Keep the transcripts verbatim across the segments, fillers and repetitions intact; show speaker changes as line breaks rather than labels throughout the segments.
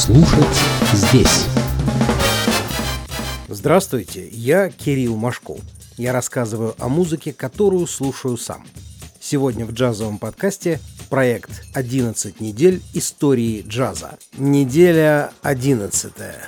Слушать здесь.
Здравствуйте, я Кирилл Машков. Я рассказываю о музыке, которую слушаю сам. Сегодня в джазовом подкасте проект «одиннадцать недель истории джаза». Неделя одиннадцатая.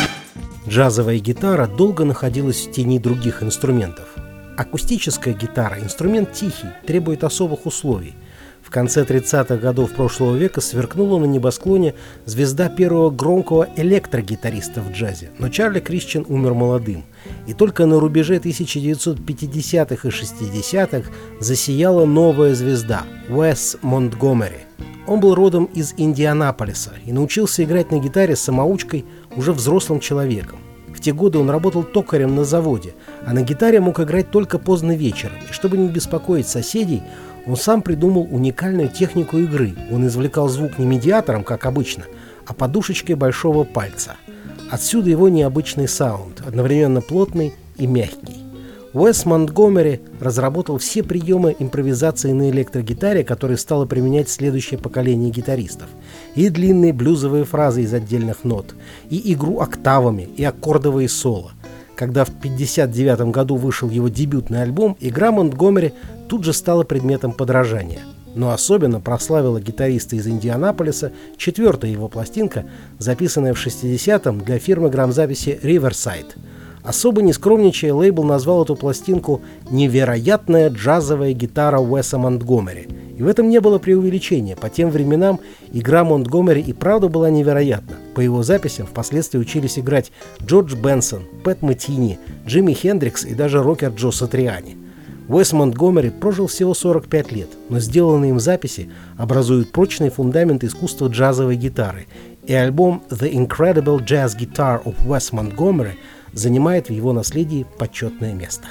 Джазовая гитара долго находилась в тени других инструментов. Акустическая гитара – инструмент тихий, требует особых условий. В конце тридцатых годов прошлого века сверкнула на небосклоне звезда первого громкого электрогитариста в джазе, но Чарли Крисчен умер молодым, и только на рубеже тысяча девятьсот пятидесятых и шестидесятых засияла новая звезда – Уэс Монтгомери. Он был родом из Индианаполиса и научился играть на гитаре самоучкой уже взрослым человеком. В те годы он работал токарем на заводе, а на гитаре мог играть только поздно вечером, и чтобы не беспокоить соседей, он сам придумал уникальную технику игры. Он извлекал звук не медиатором, как обычно, а подушечкой большого пальца. Отсюда его необычный саунд, одновременно плотный и мягкий. Уэс Монтгомери разработал все приемы импровизации на электрогитаре, которые стало применять следующее поколение гитаристов. И длинные блюзовые фразы из отдельных нот, и игру октавами, и аккордовые соло. Когда в пятьдесят девятом году вышел его дебютный альбом, игра Монтгомери тут же стала предметом подражания. Но особенно прославила гитариста из Индианаполиса четвертая его пластинка, записанная в шестидесятом для фирмы грамзаписи Riverside. Особо не скромничая, лейбл назвал эту пластинку «Невероятная джазовая гитара Уэса Монтгомери». И в этом не было преувеличения. По тем временам игра Монтгомери и правда была невероятна. По его записям впоследствии учились играть Джордж Бенсон, Пэт Метини, Джимми Хендрикс и даже рокер Джо Сатриани. Уэс Монтгомери прожил всего сорок пять лет, но сделанные им записи образуют прочный фундамент искусства джазовой гитары, и альбом «The Incredible Jazz Guitar of Wes Montgomery» занимает в его наследии почетное место.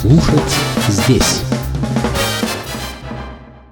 Слушать здесь.